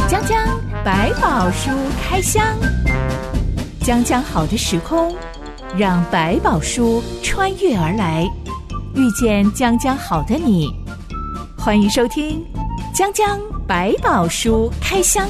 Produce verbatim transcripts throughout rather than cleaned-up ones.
江江百宝书开箱，江江好的时空，让百宝书穿越而来，遇见江江好的你。欢迎收听江江百宝书开箱。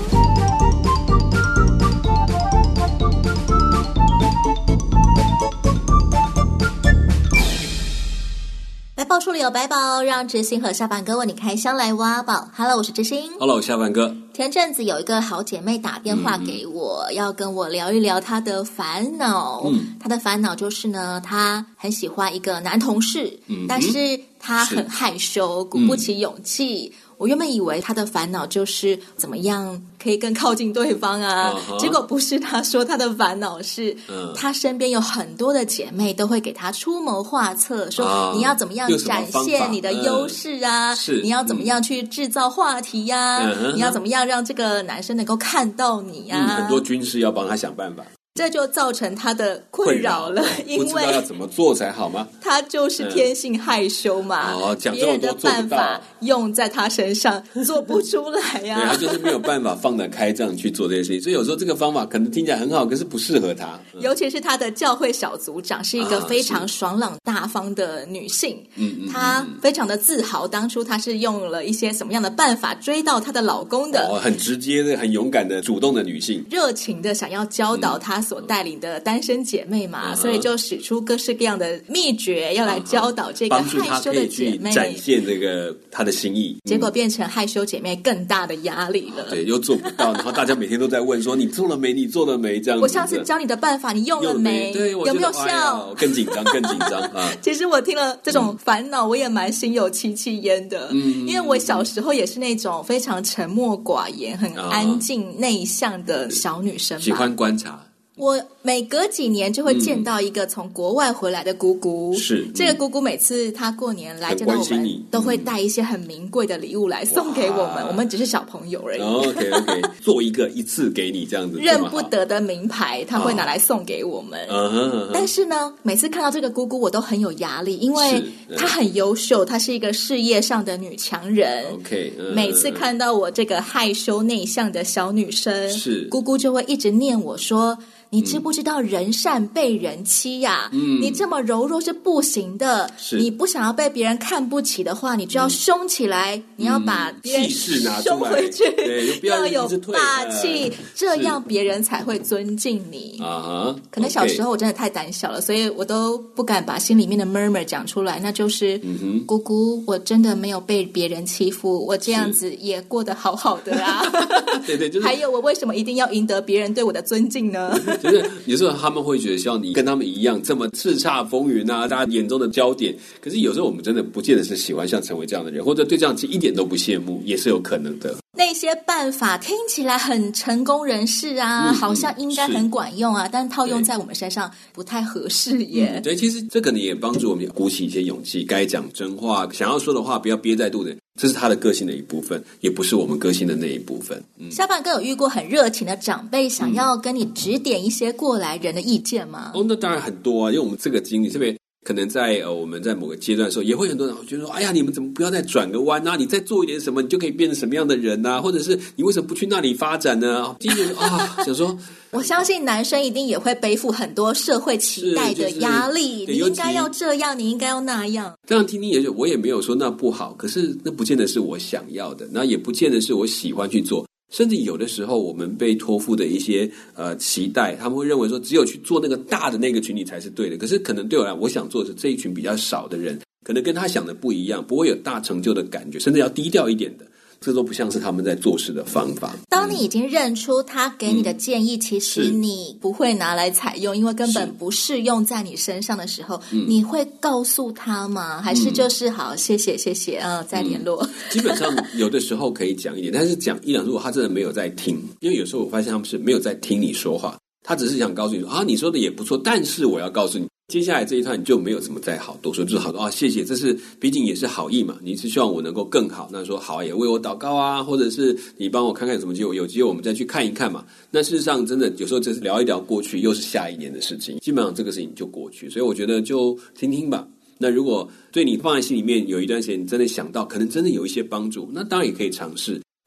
百宝书里有百宝，让知心和下半哥为你开箱来挖宝。Hello， 我是知心。 Hello， 下半哥。 前阵子有一个好姐妹打电话给我，嗯、要跟我聊一聊她的烦恼。嗯，她的烦恼就是呢，她很喜欢一个男同事，嗯、但是她很害羞，鼓不起勇气。嗯，我原本以为他的烦恼就是怎么样可以更靠近对方啊， uh-huh. 结果不是，他说他的烦恼是、uh. 他身边有很多的姐妹都会给他出谋划策，说、uh. 你要怎么样展现你的优势啊、uh. 你要怎么样去制造话题呀、啊 uh-huh. 你要怎么样让这个男生能够看到你啊、 嗯、很多军事要帮他想办法， 这就造成他的困扰了，因为不知道要怎么做才好吗？ 他就是天性害羞嘛， 嗯、哦，讲别人的办法用在他身上做不出来呀、 啊。对，他就是没有办法放得开这样去做这些事情，所以有时候这个方法可能听起来很好，可是不适合他。 嗯、尤其是他的教会小组长是一个非常爽朗大方的女性，嗯、啊，她非常的自豪，当初她是用了一些什么样的办法追到她的老公的， 哦，很直接的、很勇敢的、主动的女性， 热情的想要教导她所带领的单身姐妹嘛，嗯、所以就使出各式各样的秘诀，要来教导这个害羞的姐妹， 展现这个她的心意。 结果变成害羞姐妹更大的压力了。 对，又做不到，然后大家每天都在问说你做了没？你做了没？这样子。 我上次教你的办法，你用了没？ 对， 有没有效？ 哎、更紧张，更紧张啊！ 其实我听了这种烦恼，我也蛮心有戚戚焉的。嗯，因为我小时候也是那种非常沉默寡言、很安静内向的小女生吧， 喜欢观察。 我每隔几年就会见到一个从国外回来的姑姑，是、嗯、这个姑姑每次她过年来见到我们，都会带一些很名贵的礼物来送给我们，我们只是小朋友而已。 哦、OK OK， 做一个一次给你这样子， 认不得的名牌，她会拿来送给我们。 哦、 但是呢，每次看到这个姑姑，我都很有压力，因为她很优秀，她是一个事业上的女强人。 OK，、嗯、 每次看到我这个害羞内向的小女生， 是姑姑就会一直念我说，你知不知道人善被人欺呀、啊嗯？你这么柔弱是不行的。你不想要被别人看不起的话，你就要凶起来，嗯、你要把别人凶回去， 对， 要有霸气，呃、这样别人才会尊敬你。 啊， 可能小时候我真的太胆小了，所以我都不敢把心里面的 murmur 讲出来。那就是、嗯、姑姑，我真的没有被别人欺负，我这样子也过得好好的啊。 对对，就是。 还有，我为什么一定要赢得别人对我的尊敬呢？ 就是有时候他们会觉得希望你跟他们一样这么叱咤风云啊，大家眼中的焦点。可是有时候我们真的不见得是喜欢像成为这样的人，或者对这样其实一点都不羡慕，也是有可能的。 那些办法听起来很成功人士啊、嗯、好像应该很管用啊，但套用在我们身上不太合适耶、 嗯、对，其实这可能也帮助我们鼓起一些勇气，该讲真话，想要说的话不要憋在肚子，这是他的个性的一部分，也不是我们个性的那一部分。嗯、 下半哥有遇过很热情的长辈想要跟你指点一些过来人的意见吗？ 哦，那当然很多啊，因为我们这个经历特别可能在呃我们在某个阶段的时候，也会很多人觉得说，哎呀，你们怎么不要再转个弯啊？你再做一点什么，你就可以变成什么样的人啊？或者是你为什么不去那里发展呢？今天啊，想说， 我相信男生一定也会背负很多社会期待的压力，就是、你应该要这样，你应该要那样。 这样听听也就我也没有说那不好，可是那不见得是我想要的，那也不见得是我喜欢去做。甚至有的时候我们被托付的一些呃期待，他们会认为说只有去做那个大的那个群体才是对的，可是可能对我来我想做的是这一群比较少的人，可能跟他想的不一样，不会有大成就的感觉，甚至要低调一点的，这都不像是他们在做事的方法。 当你已经认出他给你的建议、嗯、其实你不会拿来采用，因为根本不适用在你身上的时候，你会告诉他吗？还是就是好谢谢谢谢啊，再联络、嗯、 基本上有的时候可以讲一点，但是讲一两如果他真的没有在听，因为有时候我发现他们是没有在听你说话，他只是想告诉你说啊，你说的也不错，但是我要告诉你接下来这一段你就没有什么再好多说，就是好多啊，谢谢，这是毕竟也是好意嘛，你是希望我能够更好，那说好也为我祷告啊，或者是你帮我看看有什么机会，有机会我们再去看一看嘛。那事实上真的有时候只是聊一聊过去，又是下一年的事情，基本上这个事情就过去，所以我觉得就听听吧。那如果对你放在心里面有一段时间你真的想到可能真的有一些帮助，那当然也可以尝试。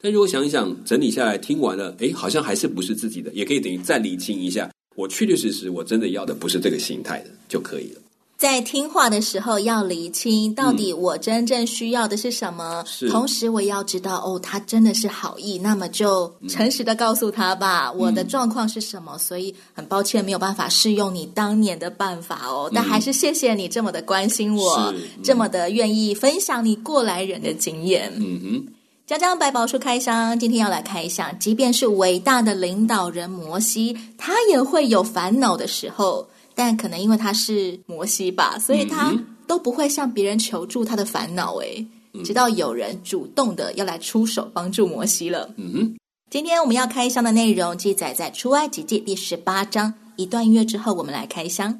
但如果想一想，整理下来听完了，诶，好像还是不是自己的，也可以等于再理清一下，我确确实实我真的要的不是这个形态的就可以了。 在听话的时候要厘清到底我真正需要的是什么、嗯、同时我也要知道哦，他真的是好意，那么就诚实的告诉他吧、嗯、我的状况是什么，所以很抱歉没有办法适用你当年的办法哦、嗯、但还是谢谢你这么的关心我、嗯、这么的愿意分享你过来人的经验。 嗯哼， 江江百宝书开箱，今天要来开箱，即便是伟大的领导人摩西，他也会有烦恼的时候，但可能因为他是摩西吧，所以他都不会向别人求助他的烦恼诶、嗯、直到有人主动的要来出手帮助摩西了。 嗯哼， 今天我们要开箱的内容记载在出埃及记第十八章，一段音乐之后我们来开箱。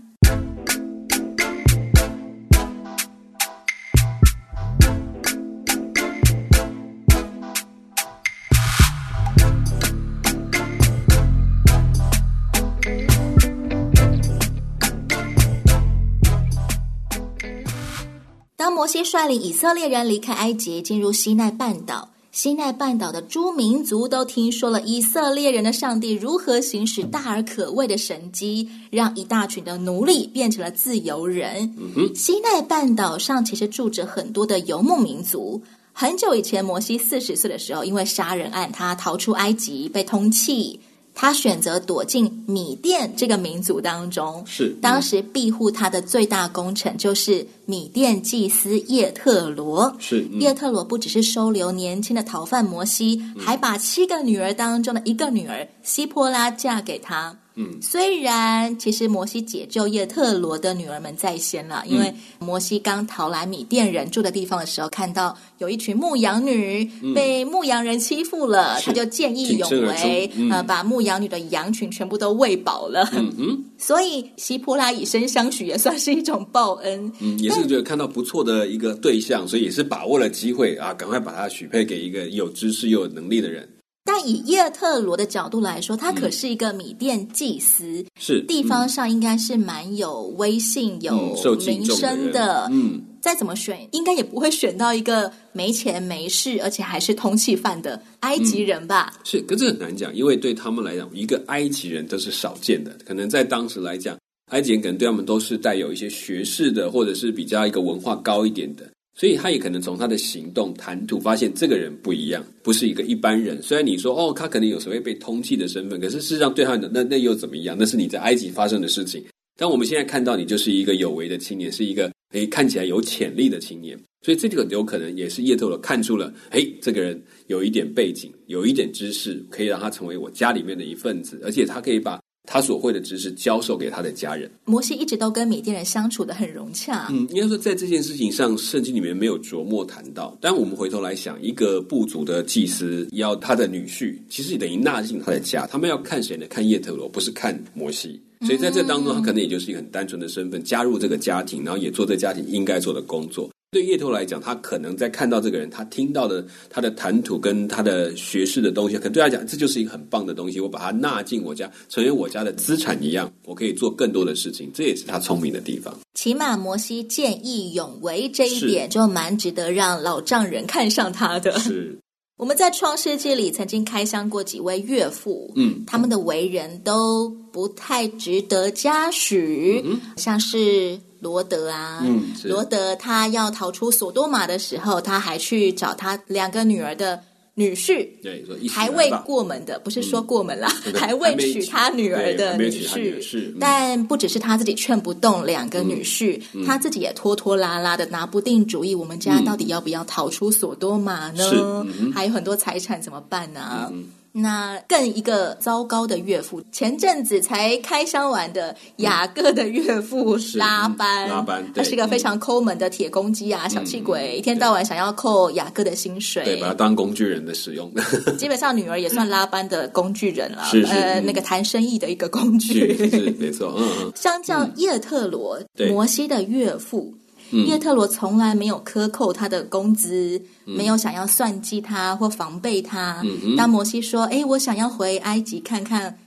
当摩西率领以色列人离开埃及，进入西奈半岛，西奈半岛的诸民族都听说了以色列人的上帝如何行使大而可畏的神迹，让一大群的奴隶变成了自由人、嗯、西奈半岛上其实住着很多的游牧民族。很久以前，摩西四十岁的时候，因为杀人案他逃出埃及被通缉，他选择躲进米甸这个民族当中， 是、嗯、 当时庇护他的最大功臣就是米甸祭司叶特罗。 是、嗯、 叶特罗不只是收留年轻的逃犯摩西、嗯、还把七个女儿当中的一个女儿西波拉嫁给他。嗯，虽然其实摩西解救叶特罗的女儿们在先了，因为摩西刚逃来米甸人住的地方的时候，看到有一群牧羊女被牧羊人欺负了、嗯、他就见义勇为、嗯呃、把牧羊女的羊群全部都喂饱了。 嗯嗯， 所以西波拉以身相许也算是一种报恩。 嗯，也是觉得看到不错的一个对象，所以也是把握了机会啊，赶快把他许配给一个有知识又有能力的人。 但以叶特罗的角度来说，他可是一个米甸祭司、嗯、是地方上应该是蛮有威信、嗯、有名声的。嗯，再怎么选应该也不会选到一个没钱没势而且还是通缉犯的埃及人吧、嗯、 是，可是很难讲，因为对他们来讲一个埃及人都是少见的，可能在当时来讲埃及人可能对他们都是带有一些学识的，或者是比较一个文化高一点的，所以他也可能从他的行动谈吐发现这个人不一样，不是一个一般人。虽然你说哦，他可能有所谓被通缉的身份，可是事实上对他的那那又怎么样？那是你在埃及发生的事情。但我们现在看到你就是一个有为的青年，是一个诶看起来有潜力的青年，所以这个有可能也是叶特罗看出了，诶这个人有一点背景，有一点知识，可以让他成为我家里面的一份子，而且他可以把他所会的知识教授给他的家人。 摩西一直都跟米甸人相处得很融洽。 嗯，应该说在这件事情上圣经里面没有琢磨谈到，但我们回头来想，一个部族的祭司要他的女婿其实等于纳进他的家，他们要看谁呢？看叶特罗，不是看摩西。所以在这当中他可能也就是一个很单纯的身份加入这个家庭，然后也做这家庭应该做的工作。对叶特罗来讲，他可能在看到这个人，他听到的他的谈吐跟他的学识的东西，可能对他讲这就是一个很棒的东西，我把它纳进我家，成为我家的资产一样，我可以做更多的事情，这也是他聪明的地方。 起码摩西见义勇为这一点就蛮值得让老丈人看上他的。 是， 我们在创世纪里曾经开箱过几位岳父，嗯，他们的为人都不太值得嘉许，嗯、像是罗德啊，嗯，罗德他要逃出索多玛的时候，他还去找他两个女儿的女婿， 对，说还未过门的，不是说过门啦，嗯、还未娶他女儿的女婿。嗯、但不只是他自己劝不动两个女婿，嗯、他自己也拖拖拉拉的拿不定主意，我们家到底要不要逃出索多玛呢？嗯、还有很多财产怎么办呢、啊？嗯那更一个糟糕的岳父，前阵子才开箱完的雅各的岳父拉班， 拉班他是一个非常抠门的铁公鸡啊，嗯、小气鬼，一天到晚想要扣雅各的薪水， 对，把他当工具人的使用。 基本上女儿也算拉班的工具人了， 是是呃，嗯、那个谈生意的一个工具， 是是没错。嗯嗯， 相较叶特罗，嗯、摩西的岳父。叶特罗从来没有克扣他的工资，嗯、没有想要算计他或防备他。嗯、当摩西说：“哎，我想要回埃及看看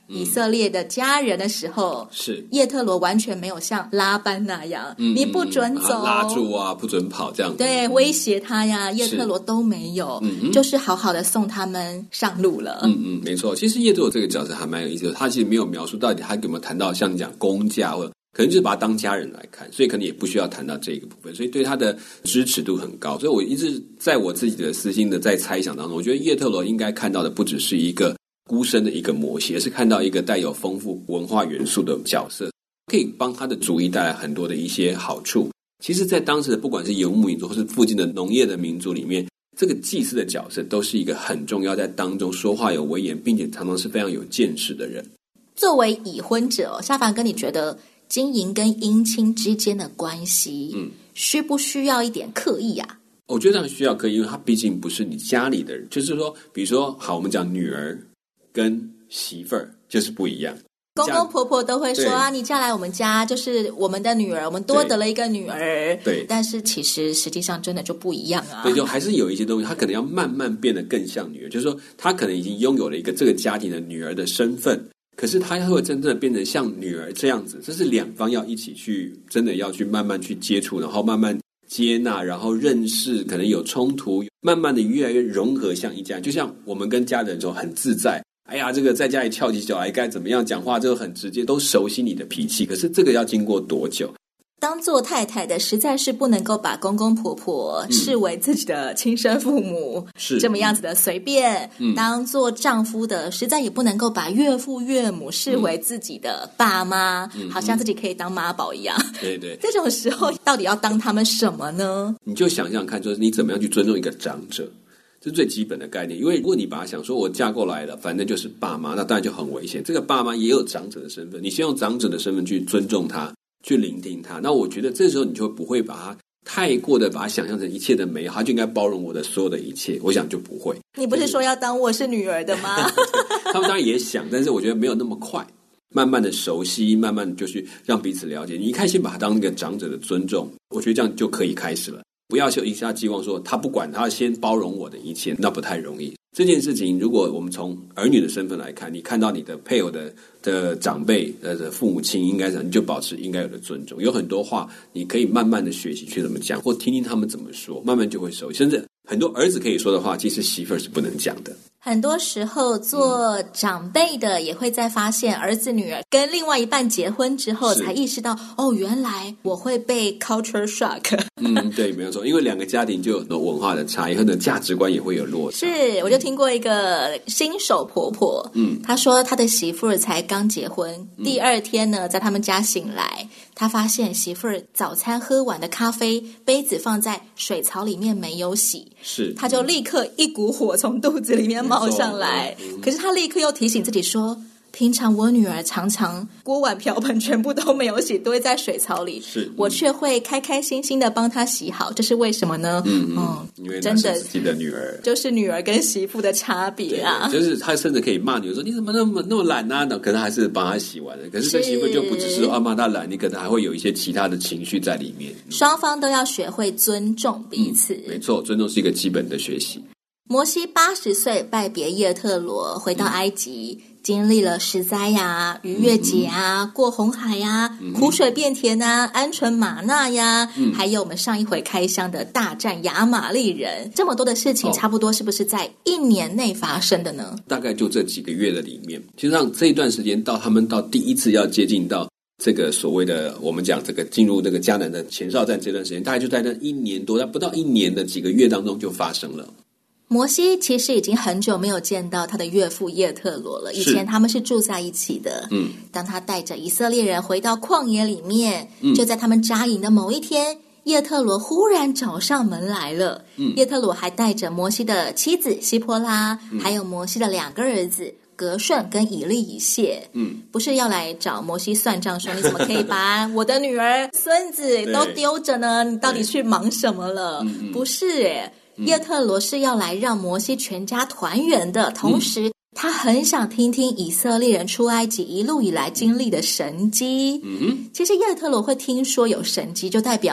以色列的家人的时候， 是叶特罗完全没有像拉班那样，嗯、你不准走， 拉住啊，不准跑这样子， 对，威胁他呀，叶特罗都没有，嗯、就是好好的送他们上路了。 嗯嗯，没错。其实叶特罗这个角色还蛮有意思的，他其实没有描述到底他有没有谈到像你讲公家，或者可能就是把他当家人来看，所以可能也不需要谈到这个部分，所以对他的支持度很高。所以我一直在我自己的私心的在猜想当中，我觉得叶特罗应该看到的不只是一个孤身的一个摩西，而是看到一个带有丰富文化元素的角色，可以帮他的族裔带来很多的一些好处。其实在当时的不管是游牧民族或是附近的农业的民族里面，这个祭司的角色都是一个很重要，在当中说话有威严，并且常常是非常有见识的人。 作为已婚者，夏凡哥，你觉得经营跟姻亲之间的关系，嗯，需不需要一点刻意啊？ 我觉得需要刻意，因为他毕竟不是你家里的人。就是说，比如说，好，我们讲女儿跟媳妇儿就是不一样。 公公婆婆都会说啊，你嫁来我们家就是我们的女儿，我们多得了一个女儿。 对， 但是其实实际上真的就不一样啊。 对，就还是有一些东西，她可能要慢慢变得更像女儿。就是说，她可能已经拥有了一个这个家庭的女儿的身份，可是她会真正的变成像女儿这样子，这是两方要一起去，真的要去慢慢去接触，然后慢慢接纳，然后认识，可能有冲突，慢慢的越来越融合，像一家。就像我们跟家人说很自在。哎呀，这个在家里翘起脚来该怎么样讲话，这个很直接，都熟悉你的脾气。可是这个要经过多久？ 当做太太的实在是不能够把公公婆婆视为自己的亲生父母，是、嗯、这么样子的随便、嗯、当做丈夫的实在也不能够把岳父岳母视为自己的爸妈、嗯、好像自己可以当妈宝一样。 对对， 这种时候到底要当他们什么呢？ 你就想想看，就是你怎么样去尊重一个长者，这是最基本的概念。因为如果你把它想说我嫁过来了反正就是爸妈，那当然就很危险。这个爸妈也有长者的身份，你先用长者的身份去尊重他，去聆听他，那我觉得这时候你就不会把他太过的把他想象成一切的美好，他就应该包容我的所有的一切，我想就不会。 你不是说要当我是女儿的吗？ 他们当然也想，但是我觉得没有那么快，慢慢的熟悉，慢慢就去让彼此了解。你一开始把他当一个长者的尊重，我觉得这样就可以开始了。不要就一下寄望说他不管，他先包容我的一切，那不太容易。这件事情如果我们从儿女的身份来看，你看到你的配偶的的长辈的父母亲，应该你就保持应该有的尊重。有很多话你可以慢慢的学习去怎么讲，或听听他们怎么说，慢慢就会熟悉。甚至很多儿子可以说的话，其实媳妇儿是不能讲的。 很多时候做长辈的也会在发现儿子女儿跟另外一半结婚之后才意识到，哦，原来我会被 culture shock。 嗯，对，没有错，因为两个家庭就有很多文化的差异，很多价值观也会有落差。 是，我就听过一个新手婆婆，嗯，她说她的媳妇儿才刚结婚、嗯、第二天呢在他们家醒来，她发现媳妇儿早餐喝完的咖啡杯子放在水槽里面没有洗， 是， 她就立刻一股火从肚子里面冒上来、嗯、可是她立刻又提醒自己说，平常我女儿常常锅碗瓢盆全部都没有洗，堆在水槽里，是、嗯、我却会开开心心的帮她洗好，这是为什么呢？ 嗯嗯，因为那是自己的女儿， 就是女儿跟媳妇的差别啊。 就是她甚至可以骂女儿说你怎么那么那么懒啊，可是还是帮她洗完了。可是这媳妇就不只是啊骂她懒，你可能还会有一些其他的情绪在里面。 双方都要学会尊重彼此、嗯、 没错，尊重是一个基本的学习。 摩西八十岁拜别叶特罗，回到埃及、嗯、经历了十灾呀、逾越节啊、嗯、过红海呀、嗯、苦水变甜啊、鹌鹑玛纳呀、嗯、还有我们上一回开箱的大战亚玛力人，这么多的事情、哦、差不多是不是在一年内发生的呢？大概就这几个月的里面，其实上这一段时间到他们到第一次要接近到这个所谓的我们讲这个进入这个迦南的前哨战这段时间，大概就在那一年多，不到一年的几个月当中就发生了。 摩西其实已经很久没有见到他的岳父叶特罗了，以前他们是住在一起的。嗯，当他带着以色列人回到旷野里面、嗯、就在他们扎营的某一天，叶特罗忽然找上门来了。嗯，叶特罗还带着摩西的妻子希波拉、嗯、还有摩西的两个儿子格顺跟以利以谢，嗯，不是要来找摩西算账说你怎么可以把我的女儿孙子都丢着呢？你到底去忙什么了？不是耶，叶特罗是要来让摩西全家团圆的，同时、嗯、他很想听听以色列人出埃及一路以来经历的神迹。嗯，其实叶特罗会听说有神迹，就代表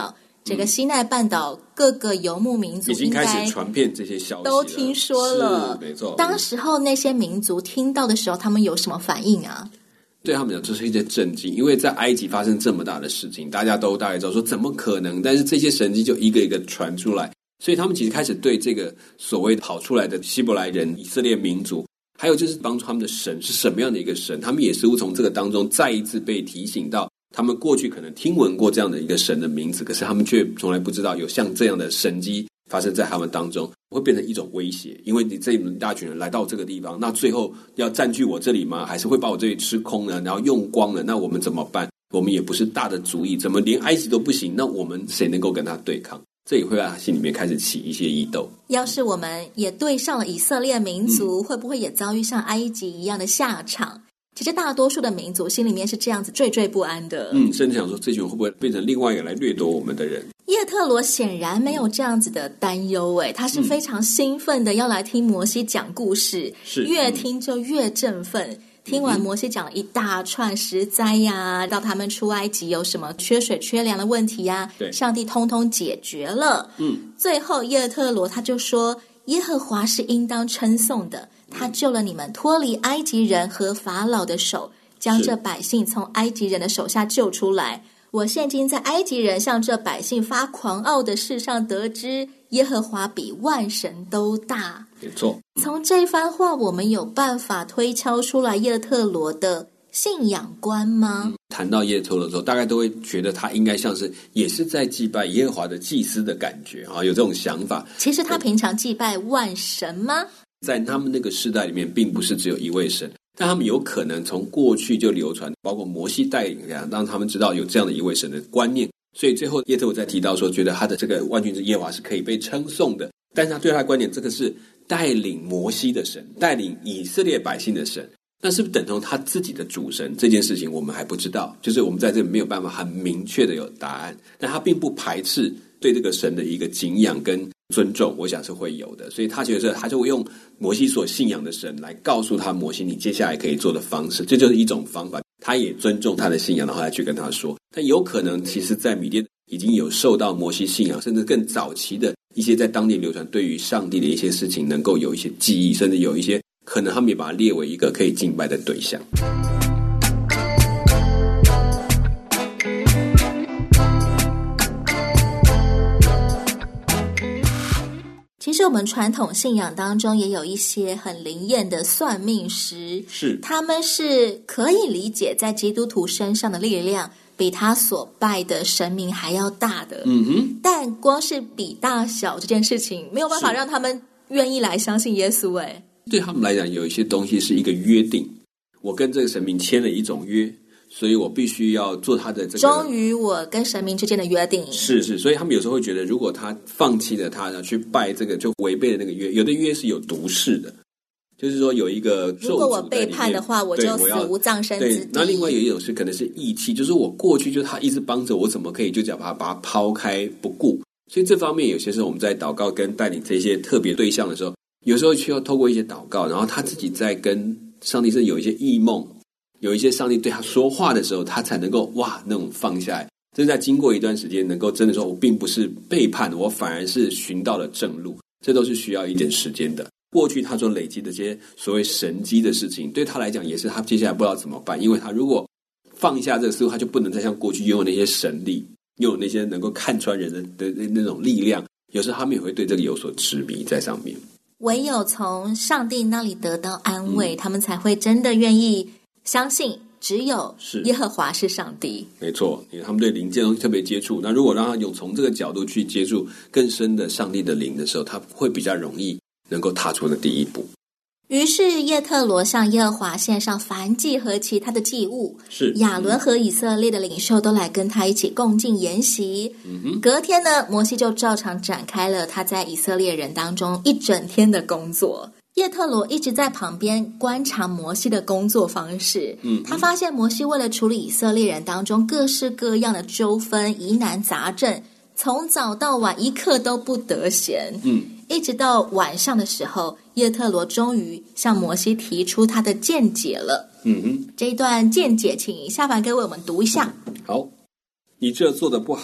整个西奈半岛各个游牧民族已经开始传遍这些消息了， 都听说了， 没错。 当时候那些民族听到的时候，他们有什么反应啊？ 对他们讲，这是一些震惊，因为在埃及发生这么大的事情，大家都大概知道说怎么可能，但是这些神迹就一个一个传出来，所以他们其实开始对这个所谓跑出来的希伯来人、以色列民族，还有就是帮助他们的神是什么样的一个神，他们也似乎从这个当中再一次被提醒到，他们过去可能听闻过这样的一个神的名字，可是他们却从来不知道有像这样的神迹发生在他们当中，会变成一种威胁。因为你这一大群人来到这个地方，那最后要占据我这里吗？还是会把我这里吃空呢？然后用光了，那我们怎么办？我们也不是大的族裔，怎么连埃及都不行？那我们谁能够跟他对抗？这也会让他心里面开始起一些疑窦。 要是我们也对上了以色列民族，嗯、会不会也遭遇像埃及一样的下场？其实大多数的民族心里面是这样子惴惴不安的， 嗯，甚至想说这群人会不会变成另外一个来掠夺我们的人？ 叶特罗显然没有这样子的担忧，诶，他是非常兴奋的要来听摩西讲故事， 是、嗯、 越听就越振奋。听完摩西讲了一大串十灾呀，到他们出埃及有什么缺水缺粮的问题呀， 对， 上帝通通解决了。嗯，最后叶特罗他就说，耶和华是应当称颂的，他救了你们脱离埃及人和法老的手，将这百姓从埃及人的手下救出来。我现今在埃及人向这百姓发狂傲的事上得知，耶和华比万神都大。 没错， 从这番话我们有办法推敲出来叶特罗的信仰观吗？ 嗯、谈到叶特罗的时候，大概都会觉得他应该像是也是在祭拜耶和华的祭司的感觉啊，有这种想法。 其实他平常祭拜万神吗？ 在他们那个时代里面，并不是只有一位神，但他们有可能从过去就流传，包括摩西带领让他们知道有这样的一位神的观念。所以最后叶特罗在提到说，觉得他的这个万军之耶和华是可以被称颂的，但是他对他的观点，这个是带领摩西的神，带领以色列百姓的神，那是不是等同他自己的主神？这件事情我们还不知道，就是我们在这里没有办法很明确的有答案，但他并不排斥对这个神的一个敬仰跟尊重，我想是会有的。所以他觉得他就会用摩西所信仰的神来告诉他摩西你接下来可以做的方式，这就是一种方法。他也尊重他的信仰，然后来去跟他说。但有可能其实在米甸已经有受到摩西信仰，甚至更早期的一些在当地流传对于上帝的一些事情能够有一些记忆，甚至有一些可能他们也把它列为一个可以敬拜的对象。 其实我们传统信仰当中也有一些很灵验的算命师， 是他们是可以理解在基督徒身上的力量比他所拜的神明还要大的， 嗯哼， 但光是比大小这件事情没有办法让他们愿意来相信耶稣。诶， 对他们来讲有一些东西是一个约定，我跟这个神明签了一种约，所以我必须要做他的这个忠于我跟神明之间的约定。 是是，所以他们有时候会觉得，如果他放弃了他去拜这个，就违背了那个约。有的约是有毒誓的，就是说有一个咒诅在里面，如果我背叛的话，我就死无葬身之地。 那另外有一种是可能是义气，就是我过去就是他一直帮着我，怎么可以就讲把他把他抛开不顾？所以这方面有些时候我们在祷告跟带领这些特别对象的时候，有时候需要透过一些祷告，然后他自己在跟上帝是有一些异梦，有一些上帝对他说话的时候，他才能够哇那种放下来。这在经过一段时间能够真的说我并不是背叛，我反而是寻到了正路，这都是需要一点时间的。过去他所累积的这些所谓神迹的事情，对他来讲也是他接下来不知道怎么办，因为他如果放下这个事物，他就不能再像过去拥有那些神力，拥有那些能够看穿人的的那种力量，有时候他们也会对这个有所执迷在上面。 唯有从上帝那里得到安慰，嗯、他们才会真的愿意相信只有耶和华是上帝。 没错，因为他们对灵这东西特别接触，那如果让他用从这个角度去接触更深的上帝的灵的时候，他会比较容易能够踏出的第一步。 于是叶特罗向耶和华献上燔祭和其他的祭物， 是亚伦和以色列的领袖都来跟他一起共进筵席。嗯哼，隔天呢，摩西就照常展开了他在以色列人当中一整天的工作。叶特罗一直在旁边观察摩西的工作方式，嗯，他发现摩西为了处理以色列人当中各式各样的纠纷、疑难杂症，从早到晚一刻都不得闲。嗯，一直到晚上的时候，叶特罗终于向摩西提出他的见解了。嗯哼，这一段见解请下凡给我们读一下。 好，你这做的不好，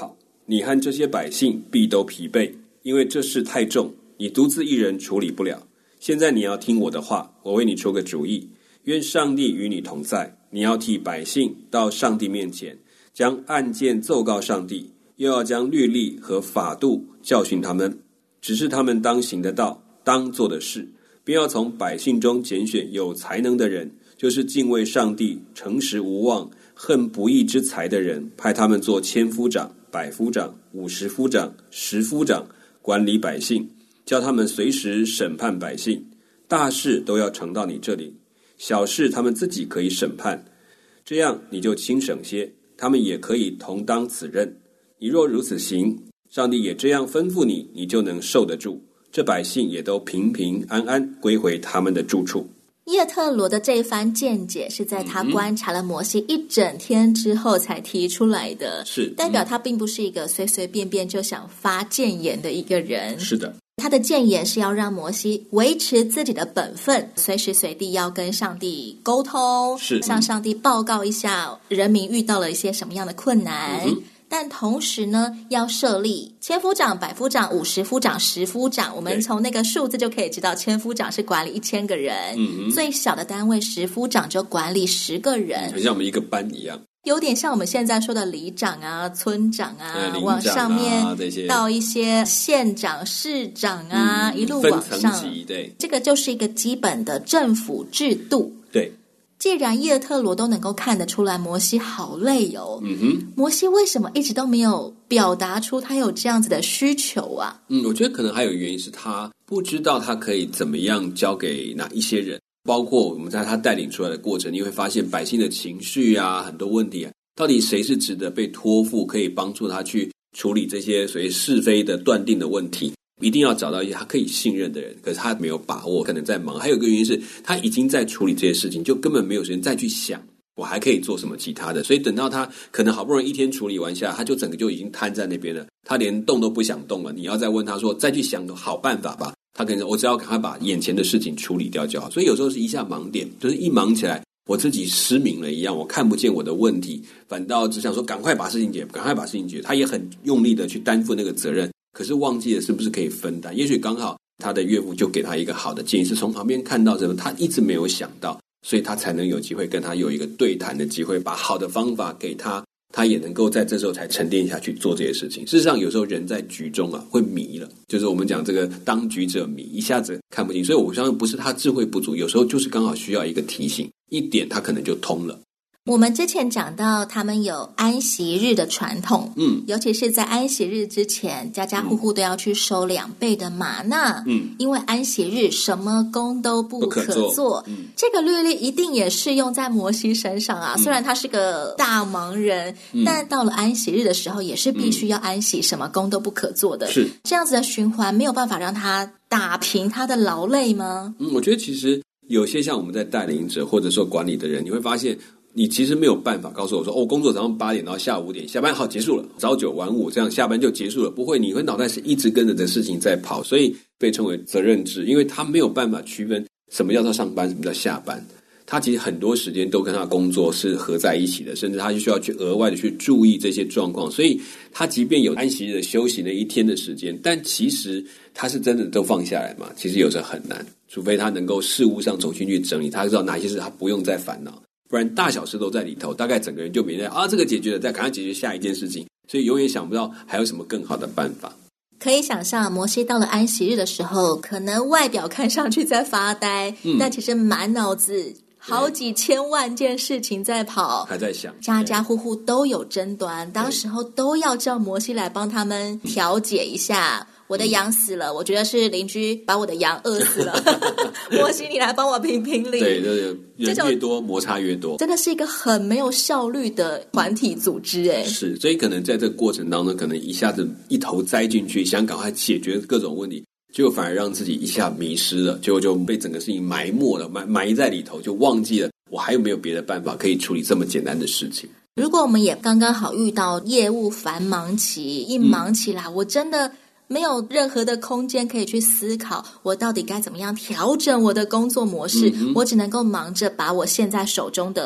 你和这些百姓必都疲惫，因为这事太重，你独自一人处理不了。现在你要听我的话，我为你出个主意。愿上帝与你同在，你要替百姓到上帝面前，将案件奏告上帝，又要将律例和法度教训他们，指示他们当行的道，当做的事，并要从百姓中拣选有才能的人，就是敬畏上帝、诚实无妄、恨不义之财的人，派他们做千夫长、百夫长、五十夫长、十夫长，管理百姓，叫他们随时审判百姓。大事都要呈到你这里，小事他们自己可以审判，这样你就轻省些，他们也可以同当此任。你若如此行，上帝也这样吩咐你，你就能受得住，这百姓也都平平安安归回他们的住处。 叶特罗的这一番见解是在他观察了摩西一整天之后才提出来的， 是代表他并不是一个随随便便就想发谏言的一个人。 是的， 他的谏言是要让摩西维持自己的本分，随时随地要跟上帝沟通， 是向上帝报告一下人民遇到了一些什么样的困难。嗯，但同时呢，要设立千夫长、百夫长、五十夫长、十夫长。我们从那个数字就可以知道，千夫长是管理一千个人，嗯，最小的单位十夫长就管理十个人， 很像我们一个班一样。 有点像我们现在说的里长啊、村长啊， 呃、长啊往上面到一些县长、市长啊，嗯，一路往上。 分层级，对， 这个就是一个基本的政府制度。 对。 既然叶特罗都能够看得出来摩西好累哦， 嗯哼， 摩西为什么一直都没有表达出他有这样子的需求啊？ 嗯，我觉得可能还有原因是他不知道他可以怎么样交给哪一些人，包括我们在他带领出来的过程，你会发现百姓的情绪啊，很多问题啊，到底谁是值得被托付，可以帮助他去处理这些所谓是非的断定的问题。一定要找到一些他可以信任的人，可是他没有把握，可能在忙。还有一个原因是他已经在处理这些事情，就根本没有时间再去想我还可以做什么其他的，所以等到他可能好不容易一天处理完下来，他就整个就已经瘫在那边了，他连动都不想动了。你要再问他说再去想个好办法吧，他可能我只要赶快把眼前的事情处理掉就好。所以有时候是一下盲点，就是一忙起来我自己失明了一样，我看不见我的问题，反倒只想说赶快把事情解赶快把事情解决。他也很用力的去担负那个责任，可是忘记了是不是可以分担。也许刚好他的岳父就给他一个好的建议，是从旁边看到什么他一直没有想到，所以他才能有机会跟他有一个对谈的机会，把好的方法给他，他也能够在这时候才沉淀下去做这些事情。事实上有时候人在局中啊会迷了，就是我们讲这个当局者迷，一下子看不清。所以我相信不是他智慧不足，有时候就是刚好需要一个提醒，一点他可能就通了。 我们之前讲到他们有安息日的传统， 嗯， 尤其是在安息日之前，家家户户都要去收两倍的玛纳， 嗯， 因为安息日什么工都不可做， 不可做嗯， 这个律例一定也适用在摩西身上啊。嗯，虽然他是个大忙人，嗯，但到了安息日的时候，也是必须要安息，什么工都不可做的。 是这样子的循环，没有办法让他打平他的劳累吗？ 嗯，我觉得其实有些像我们在带领者或者说管理的人，你会发现你其实没有办法告诉我说哦，工作早上八点然后下午五点下班好结束了，早九晚五这样下班就结束了，不会，你会脑袋是一直跟着这事情在跑，所以被称为责任制，因为他没有办法区分什么叫做上班，什么叫下班。他其实很多时间都跟他工作是合在一起的，甚至他就需要去额外的去注意这些状况，所以他即便有安息日的休息那一天的时间，但其实他是真的都放下来嘛？其实有时候很难，除非他能够事务上重新去整理，他知道哪些事他不用再烦恼，不然大小事都在里头，大概整个人就没在啊，这个解决了，再赶快解决下一件事情，所以永远想不到还有什么更好的办法。 可以想象，摩西到了安息日的时候，可能外表看上去在发呆，嗯，但其实满脑子好几千万件事情在跑， 还在想， 家家户户都有争端，当时候都要叫摩西来帮他们调解一下。我的羊死了，我觉得是邻居把我的羊饿死了摩西你来帮我评评理。 对，人越多摩擦越多， 真的是一个很没有效率的团体组织耶。 是，所以可能在这个过程当中，可能一下子一头栽进去，想赶快解决各种问题，结果反而让自己一下迷失了，结果就被整个事情埋没了，埋埋在里头，就忘记了我还有没有别的办法可以处理这么简单的事情。 如果我们也刚刚好遇到业务繁忙期，一忙起来，嗯，我真的没有任何的空间可以去思考我到底该怎么样调整我的工作模式，嗯，我只能够忙着把我现在手中的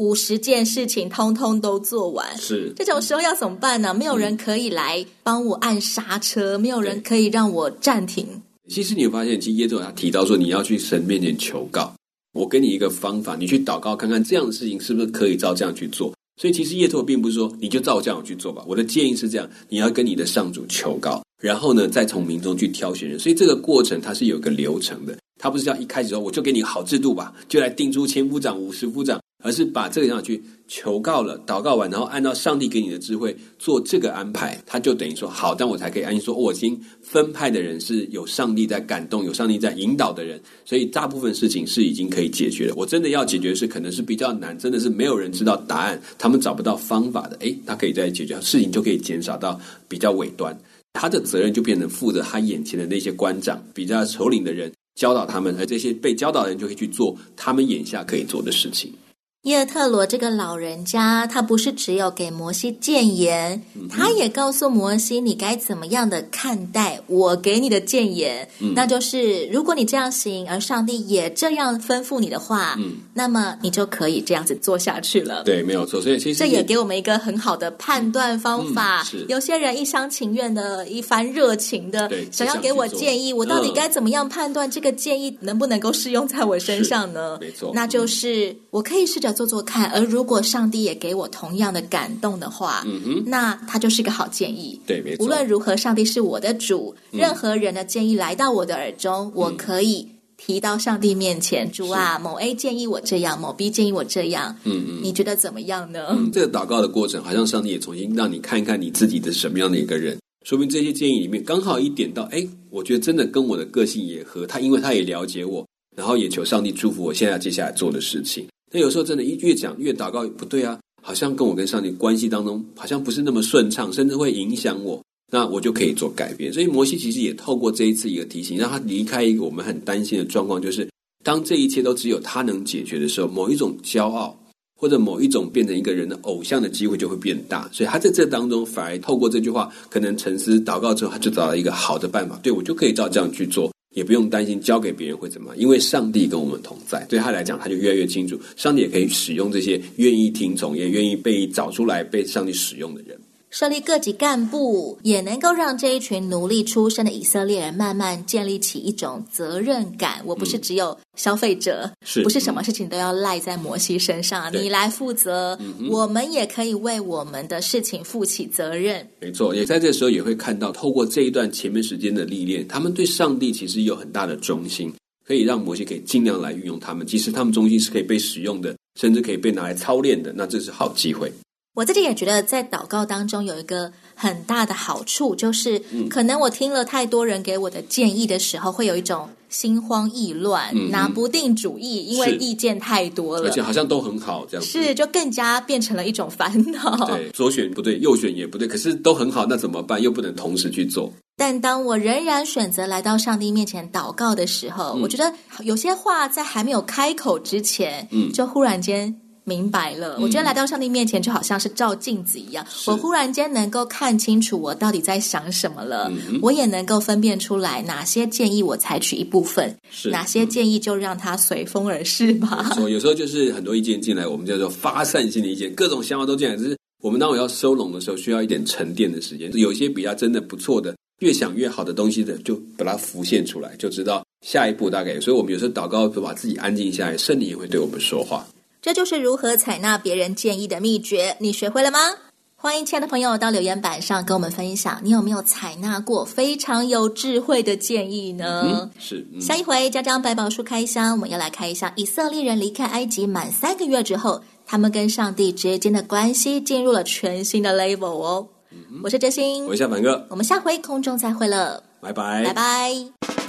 五十件事情通通都做完， 是这种时候要怎么办呢？没有人可以来帮我按刹车，没有人可以让我暂停。 其实你会发现，其实耶稣他提到说你要去神面前求告，我给你一个方法，你去祷告看看这样的事情是不是可以照这样去做。所以其实业拓并不是说你就照这样去做吧，我的建议是这样，你要跟你的上主求告，然后呢再从民众去挑选人。所以这个过程它是有一个流程的，它不是叫一开始说我就给你好制度吧，就来定出千夫长五十夫长，而是把这个样去求告了，祷告完，然后按照上帝给你的智慧做这个安排，他就等于说好，但我才可以安心说，哦，我已经分派的人是有上帝在感动，有上帝在引导的人，所以大部分事情是已经可以解决的。我真的要解决的是可能是比较难，真的是没有人知道答案，他们找不到方法的，诶，他可以再解决，事情就可以减少到比较尾端，他的责任就变成负责他眼前的那些官长比较首领的人，教导他们，而这些被教导的人就可以去做他们眼下可以做的事情。 叶特罗这个老人家，他不是只有给摩西谏言，嗯、他也告诉摩西你该怎么样的看待我给你的谏言，嗯、那就是如果你这样行，而上帝也这样吩咐你的话，嗯、那么你就可以这样子做下去了。 对，没有错。所以其实这也给我们一个很好的判断方法。嗯、有些人一厢情愿的、一番热情的想要给我建议，我到底该怎么样判断这个建议能不能够适用在我身上呢？ 没错， 那就是我可以试着做做看，而如果上帝也给我同样的感动的话，嗯哼，那他就是个好建议。 对，没错。 无论如何，上帝是我的主，嗯、任何人的建议来到我的耳中，嗯、我可以提到上帝面前，主啊，某 A 建议我这样，某 B 建议我这样，嗯嗯，你觉得怎么样呢？ 嗯，这个祷告的过程，好像上帝也重新让你看一看你自己的什么样的一个人，说明这些建议里面刚好一点到，哎，我觉得真的跟我的个性也合，他因为他也了解我，然后也求上帝祝福我现在接下来做的事情。那有时候真的越讲越祷告不对啊，好像跟我跟上帝关系当中好像不是那么顺畅，甚至会影响我，那我就可以做改变。所以摩西其实也透过这一次一个提醒，让他离开一个我们很担心的状况，就是当这一切都只有他能解决的时候，某一种骄傲或者某一种变成一个人的偶像的机会就会变大。所以他在这当中反而透过这句话可能沉思祷告之后，他就找到一个好的办法，对，我就可以照这样去做，也不用担心交给别人会怎么样，因为上帝跟我们同在。对他来讲，他就越来越清楚，上帝也可以使用这些愿意听从也愿意被找出来被上帝使用的人。 设立各级干部，也能够让这一群奴隶出身的以色列人慢慢建立起一种责任感。我不是只有消费者， 是不是什么事情都要赖在摩西身上，你来负责，嗯、我们也可以为我们的事情负起责任。 没错，也在这时候也会看到，透过这一段前面时间的历练，他们对上帝其实有很大的忠心，可以让摩西可以尽量来运用他们，即使他们忠心是可以被使用的，甚至可以被拿来操练的，那这是好机会。 我自己也觉得在祷告当中有一个很大的好处，就是可能我听了太多人给我的建议的时候，会有一种心慌意乱，嗯、拿不定主意，因为意见太多了， 而且好像都很好，这样子是就更加变成了一种烦恼。 对，左选不对，右选也不对，可是都很好，那怎么办？又不能同时去做。 但当我仍然选择来到上帝面前祷告的时候，嗯、我觉得有些话在还没有开口之前，嗯、就忽然间明白了。我觉得来到上帝面前就好像是照镜子一样，我忽然间能够看清楚我到底在想什么了，嗯、我也能够分辨出来哪些建议我采取一部分，哪些建议就让它随风而逝吧。 有时候就是很多意见进来，我们叫做发散性的意见，各种想法都进来，只是我们当我要收拢的时候需要一点沉淀的时间，有一些比较真的不错的越想越好的东西的，就把它浮现出来，就知道下一步大概。所以我们有时候祷告就把自己安静下来，圣灵也会对我们说话。 这就是如何采纳别人建议的秘诀，你学会了吗？欢迎亲爱的朋友到留言板上跟我们分享，你有没有采纳过非常有智慧的建议呢？ 嗯、是、嗯、 下一回家长百宝书开箱，我们要来开一下以色列人离开埃及满三个月之后，他们跟上帝之间的关系进入了全新的 level 哦。嗯、我是哲心， 我是夏凡哥， 我们下回空中再会了， 拜拜， 拜拜。